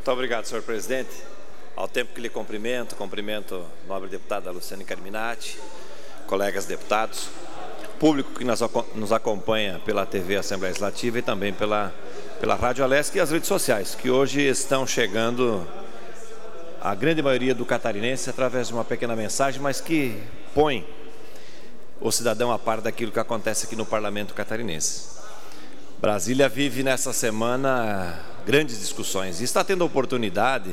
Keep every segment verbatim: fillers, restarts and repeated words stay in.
Muito obrigado, senhor presidente. Ao tempo que lhe cumprimento, cumprimento a nobre deputada Luciane Carminati, colegas deputados, público que nos, nos acompanha pela T V Assembleia Legislativa e também pela, pela Rádio Alesc e as redes sociais, que hoje estão chegando a grande maioria do catarinense através de uma pequena mensagem, mas que põe o cidadão a par daquilo que acontece aqui no Parlamento catarinense. Brasília vive nessa semana grandes discussões e está tendo a oportunidade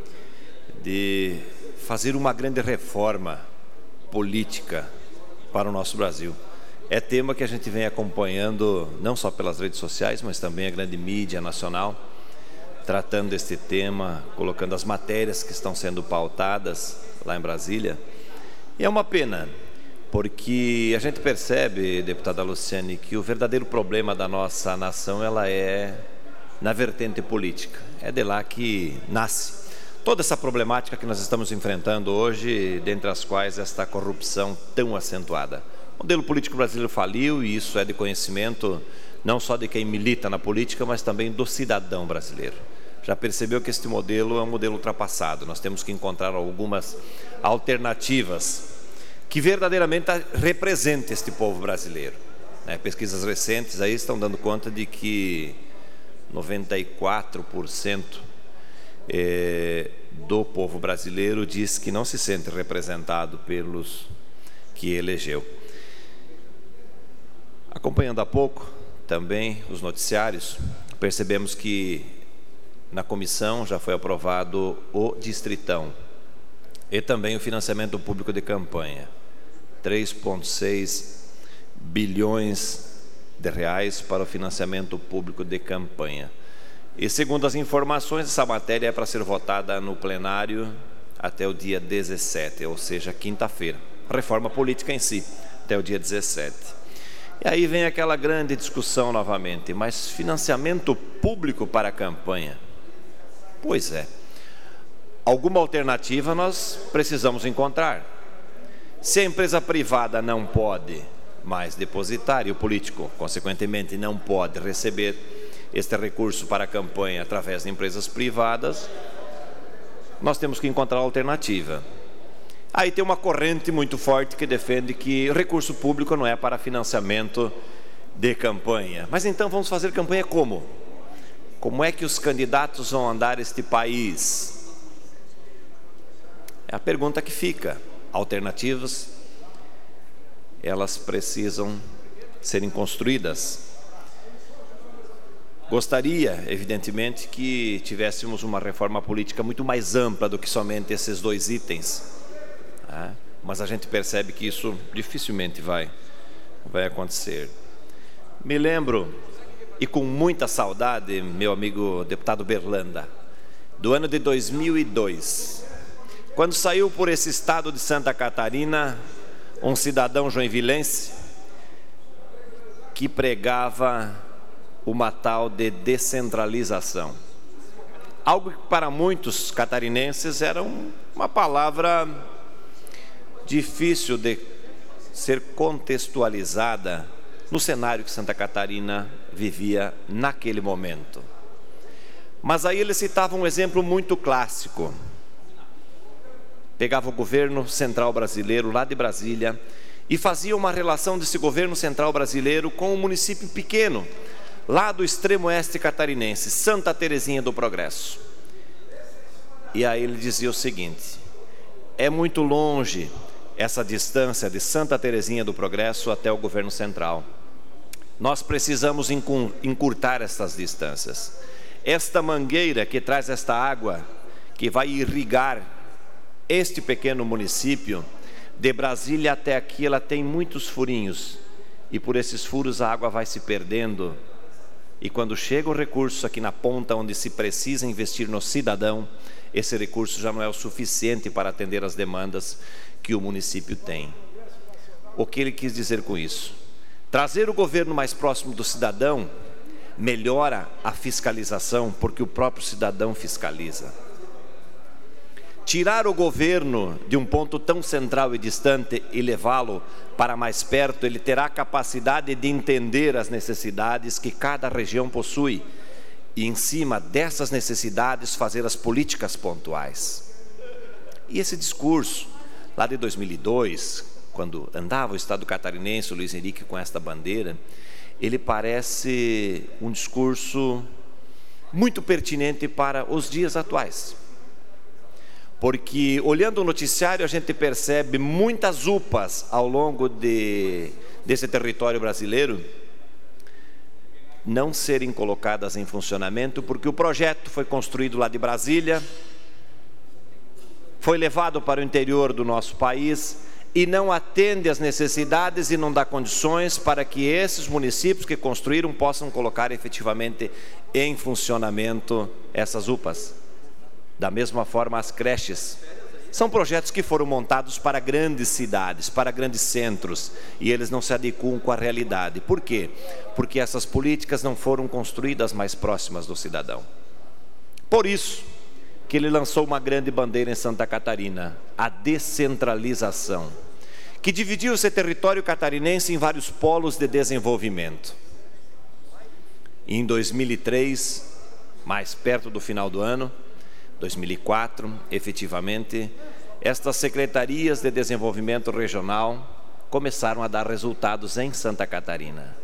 de fazer uma grande reforma política para o nosso Brasil. É tema que a gente vem acompanhando não só pelas redes sociais, mas também a grande mídia nacional, tratando deste tema, colocando as matérias que estão sendo pautadas lá em Brasília. E é uma pena, porque a gente percebe, deputada Luciane, que o verdadeiro problema da nossa nação ela é na vertente política. É de lá que nasce toda essa problemática que nós estamos enfrentando hoje, dentre as quais esta corrupção tão acentuada. O modelo político brasileiro faliu e isso é de conhecimento não só de quem milita na política, mas também do cidadão brasileiro. Já percebeu que este modelo é um modelo ultrapassado. Nós temos que encontrar algumas alternativas que verdadeiramente representem este povo brasileiro. Né? Pesquisas recentes aí estão dando conta de que noventa e quatro por cento eh, do povo brasileiro diz que não se sente representado pelos que elegeu. Acompanhando há pouco também os noticiários, percebemos que na comissão já foi aprovado o Distritão e também o financiamento público de campanha, três vírgula seis bilhões de reais para o financiamento público de campanha. E segundo as informações, essa matéria é para ser votada no plenário até o dia dezessete, ou seja, quinta-feira. Reforma política em si, até o dia dezessete. E aí vem aquela grande discussão novamente, mas financiamento público para a campanha? Pois é. Alguma alternativa nós precisamos encontrar. Se a empresa privada não pode mais depositar e o político, consequentemente, não pode receber este recurso para a campanha através de empresas privadas, nós temos que encontrar alternativa. Aí tem uma corrente muito forte que defende que o recurso público não é para financiamento de campanha. Mas então vamos fazer campanha como? Como é que os candidatos vão andar este país? É a pergunta que fica. Alternativas, elas precisam serem construídas. Gostaria, evidentemente, que tivéssemos uma reforma política muito mais ampla do que somente esses dois itens. Né? Mas a gente percebe que isso dificilmente vai, vai acontecer. Me lembro, e com muita saudade, meu amigo deputado Berlanda, do ano de dois mil e dois, quando saiu por esse estado de Santa Catarina um cidadão joinvilense que pregava uma tal de descentralização. Algo que para muitos catarinenses era um, uma palavra difícil de ser contextualizada no cenário que Santa Catarina vivia naquele momento. Mas aí ele citava um exemplo muito clássico. Pegava o governo central brasileiro lá de Brasília e fazia uma relação desse governo central brasileiro com um município pequeno, lá do extremo oeste catarinense, Santa Terezinha do Progresso. E aí ele dizia o seguinte: é muito longe essa distância de Santa Terezinha do Progresso até o governo central. Nós precisamos encurtar essas distâncias. Esta mangueira que traz esta água, que vai irrigar este pequeno município, de Brasília até aqui, ela tem muitos furinhos, e por esses furos a água vai se perdendo, e quando chega o recurso aqui na ponta onde se precisa investir no cidadão, esse recurso já não é o suficiente para atender as demandas que o município tem. O que ele quis dizer com isso? Trazer o governo mais próximo do cidadão melhora a fiscalização, porque o próprio cidadão fiscaliza. Tirar o governo de um ponto tão central e distante e levá-lo para mais perto, ele terá a capacidade de entender as necessidades que cada região possui e em cima dessas necessidades fazer as políticas pontuais. E esse discurso, lá de dois mil e dois, quando andava o Estado catarinense, o Luiz Henrique com esta bandeira, ele parece um discurso muito pertinente para os dias atuais. Porque, olhando o noticiário, a gente percebe muitas U P As ao longo de, desse território brasileiro não serem colocadas em funcionamento, porque o projeto foi construído lá de Brasília, foi levado para o interior do nosso país e não atende às necessidades e não dá condições para que esses municípios que construíram possam colocar efetivamente em funcionamento essas U P As. Da mesma forma, as creches. São projetos que foram montados para grandes cidades, para grandes centros, e eles não se adequam com a realidade. Por quê? Porque essas políticas não foram construídas mais próximas do cidadão. Por isso que ele lançou uma grande bandeira em Santa Catarina, a descentralização, que dividiu esse território catarinense em vários polos de desenvolvimento. E em dois mil e três, mais perto do final do ano, dois mil e quatro, efetivamente, estas secretarias de desenvolvimento regional começaram a dar resultados em Santa Catarina.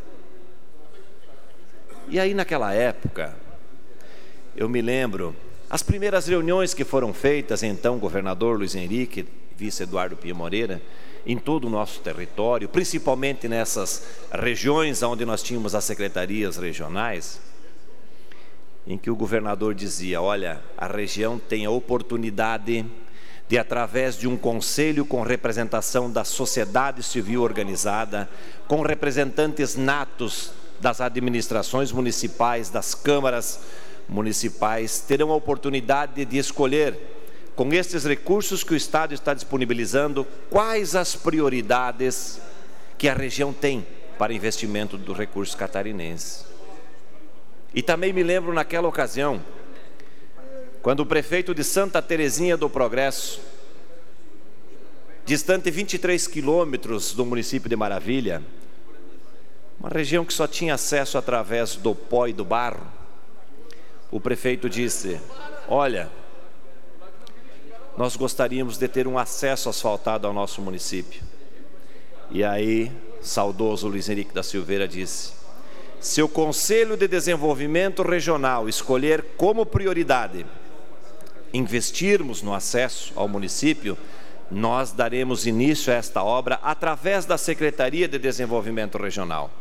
E aí, naquela época, eu me lembro, as primeiras reuniões que foram feitas, então, governador Luiz Henrique, vice Eduardo Pio Moreira, em todo o nosso território, principalmente nessas regiões onde nós tínhamos as secretarias regionais, em que o governador dizia, olha, a região tem a oportunidade de, através de um conselho com representação da sociedade civil organizada, com representantes natos das administrações municipais, das câmaras municipais, terão a oportunidade de escolher, com estes recursos que o Estado está disponibilizando, quais as prioridades que a região tem para investimento do recurso catarinense. E também me lembro naquela ocasião, quando o prefeito de Santa Terezinha do Progresso, distante vinte e três quilômetros do município de Maravilha, uma região que só tinha acesso através do pó e do barro, o prefeito disse, olha, nós gostaríamos de ter um acesso asfaltado ao nosso município. E aí, saudoso Luiz Henrique da Silveira disse, se o Conselho de Desenvolvimento Regional escolher como prioridade investirmos no acesso ao município, nós daremos início a esta obra através da Secretaria de Desenvolvimento Regional.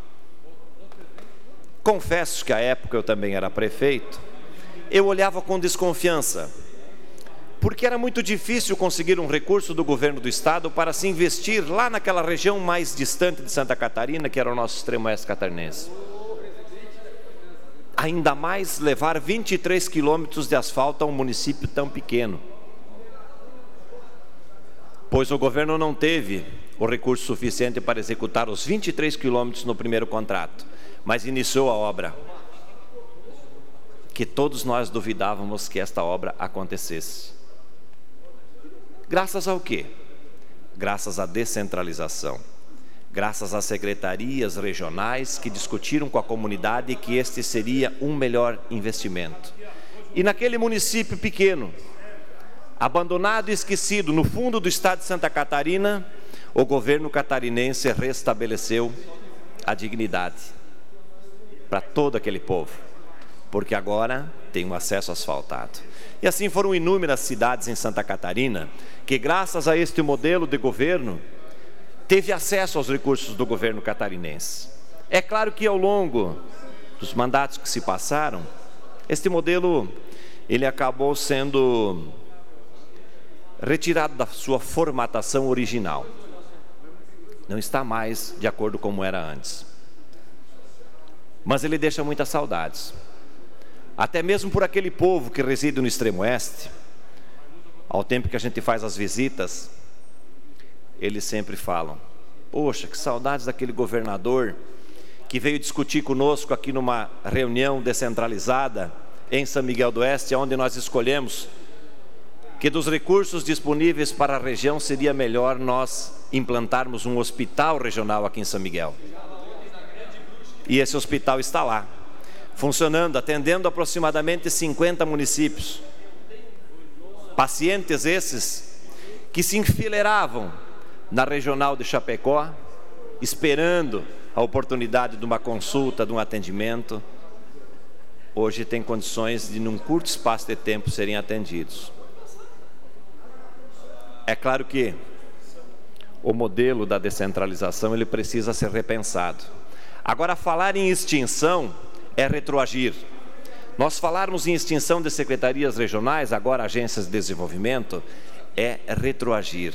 Confesso que à época eu também era prefeito, eu olhava com desconfiança, porque era muito difícil conseguir um recurso do governo do estado para se investir lá naquela região mais distante de Santa Catarina, que era o nosso extremo oeste catarinense. Ainda mais levar vinte e três quilômetros de asfalto a um município tão pequeno. Pois o governo não teve o recurso suficiente para executar os vinte e três quilômetros no primeiro contrato, mas iniciou a obra, que todos nós duvidávamos que esta obra acontecesse. Graças ao quê? Graças à descentralização. Graças às secretarias regionais que discutiram com a comunidade que este seria um melhor investimento. E naquele município pequeno, abandonado e esquecido no fundo do estado de Santa Catarina, o governo catarinense restabeleceu a dignidade para todo aquele povo, porque agora tem um acesso asfaltado. E assim foram inúmeras cidades em Santa Catarina que, graças a este modelo de governo, teve acesso aos recursos do governo catarinense. É claro que ao longo dos mandatos que se passaram, este modelo ele acabou sendo retirado da sua formatação original. Não está mais de acordo como era antes. Mas ele deixa muitas saudades. Até mesmo por aquele povo que reside no extremo oeste, ao tempo que a gente faz as visitas, eles sempre falam, poxa, que saudades daquele governador que veio discutir conosco aqui numa reunião descentralizada em São Miguel do Oeste, onde nós escolhemos que dos recursos disponíveis para a região seria melhor nós implantarmos um hospital regional aqui em São Miguel. E esse hospital está lá. funcionando, atendendo aproximadamente cinquenta municípios. Pacientes esses que se enfileiravam na regional de Chapecó, esperando a oportunidade de uma consulta, de um atendimento, hoje têm condições de, num curto espaço de tempo, serem atendidos. É claro que o modelo da descentralização ele precisa ser repensado. Agora, falar em extinção é retroagir. Nós falarmos em extinção de secretarias regionais, agora agências de desenvolvimento, é retroagir.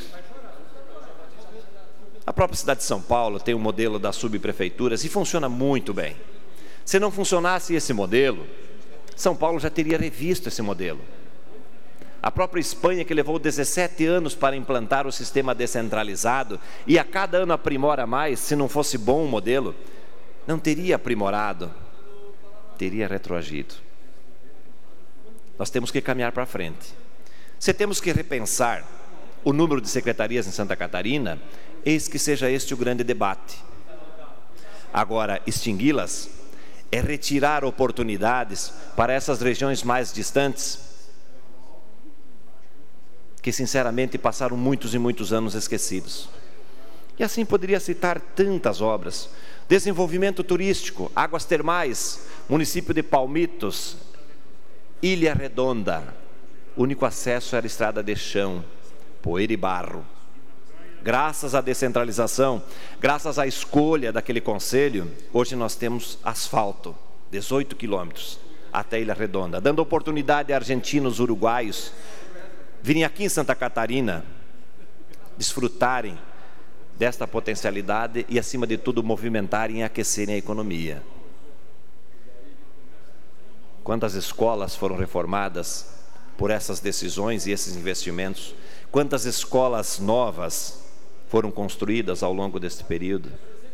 A própria cidade de São Paulo tem um modelo das subprefeituras e funciona muito bem. Se não funcionasse esse modelo, São Paulo já teria revisto esse modelo. A própria Espanha, que levou dezessete anos para implantar o sistema descentralizado e a cada ano aprimora mais, se não fosse bom o modelo, não teria aprimorado, teria retroagido. Nós temos que caminhar para frente. Se temos que repensar o número de secretarias em Santa Catarina, eis que seja este o grande debate. Agora, extingui-las é retirar oportunidades para essas regiões mais distantes, que sinceramente passaram muitos e muitos anos esquecidos. E assim poderia citar tantas obras: desenvolvimento turístico, águas termais, município de Palmitos, Ilha Redonda, único acesso era estrada de chão, poeira e barro. Graças à descentralização, graças à escolha daquele conselho, hoje nós temos asfalto, dezoito quilômetros até Ilha Redonda, dando oportunidade a argentinos, uruguaios virem aqui em Santa Catarina, desfrutarem desta potencialidade e, acima de tudo, movimentarem e aquecerem a economia. Quantas escolas foram reformadas por essas decisões e esses investimentos? Quantas escolas novas foram construídas ao longo deste período?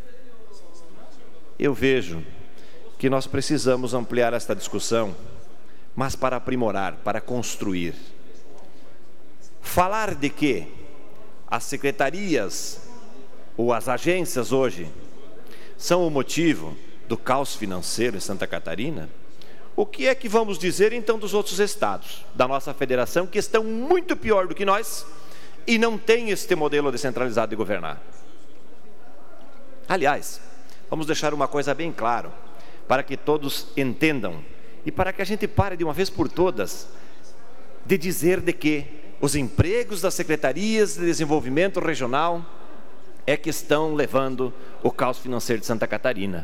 Eu vejo que nós precisamos ampliar esta discussão, mas para aprimorar, para construir. Falar de que as secretarias ou as agências hoje são o motivo do caos financeiro em Santa Catarina, o que é que vamos dizer então dos outros estados da nossa federação, que estão muito pior do que nós e não têm este modelo descentralizado de governar? Aliás, vamos deixar uma coisa bem clara, para que todos entendam e para que a gente pare de uma vez por todas de dizer de que os empregos das secretarias de desenvolvimento regional é que estão levando o caos financeiro de Santa Catarina.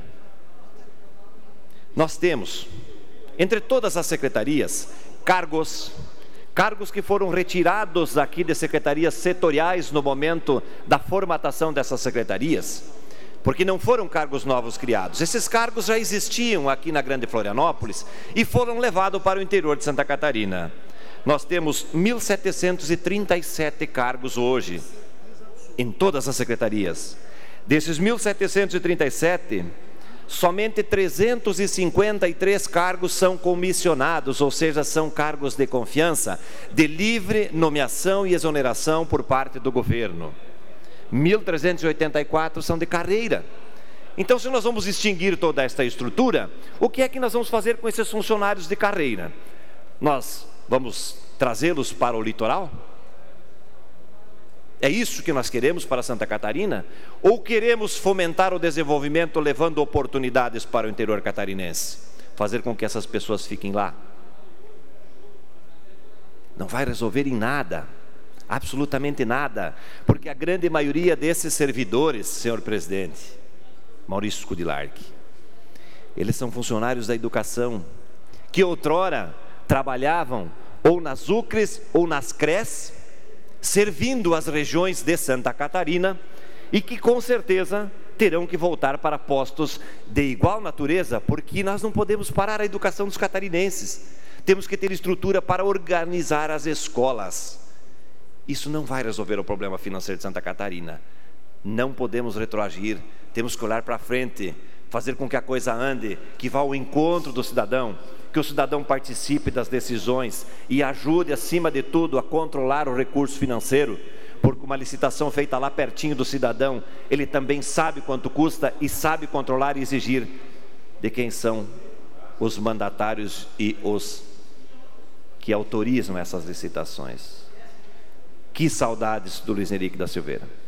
Nós temos, entre todas as secretarias, cargos, cargos que foram retirados aqui de secretarias setoriais no momento da formatação dessas secretarias, porque não foram cargos novos criados. Esses cargos já existiam aqui na Grande Florianópolis e foram levados para o interior de Santa Catarina. Nós temos mil setecentos e trinta e sete cargos hoje, em todas as secretarias. Desses mil setecentos e trinta e sete, somente trezentos e cinquenta e três cargos são comissionados, ou seja, são cargos de confiança, de livre nomeação e exoneração por parte do governo. mil trezentos e oitenta e quatro são de carreira. Então, se nós vamos extinguir toda esta estrutura, o que é que nós vamos fazer com esses funcionários de carreira? Nós vamos trazê-los para o litoral? É isso que nós queremos para Santa Catarina? Ou queremos fomentar o desenvolvimento levando oportunidades para o interior catarinense? Fazer com que essas pessoas fiquem lá? Não vai resolver em nada, absolutamente nada, porque a grande maioria desses servidores, senhor presidente, Maurício Skudilark, eles são funcionários da educação, que outrora trabalhavam ou nas U C R Es ou nas C R E S, servindo as regiões de Santa Catarina, e que com certeza terão que voltar para postos de igual natureza, porque nós não podemos parar a educação dos catarinenses. Temos que ter estrutura para organizar as escolas. Isso não vai resolver o problema financeiro de Santa Catarina. Não podemos retroagir, temos que olhar para frente, fazer com que a coisa ande, que vá ao encontro do cidadão, que o cidadão participe das decisões e ajude, acima de tudo, a controlar o recurso financeiro, porque uma licitação feita lá pertinho do cidadão, ele também sabe quanto custa e sabe controlar e exigir de quem são os mandatários e os que autorizam essas licitações. Que saudades do Luiz Henrique da Silveira.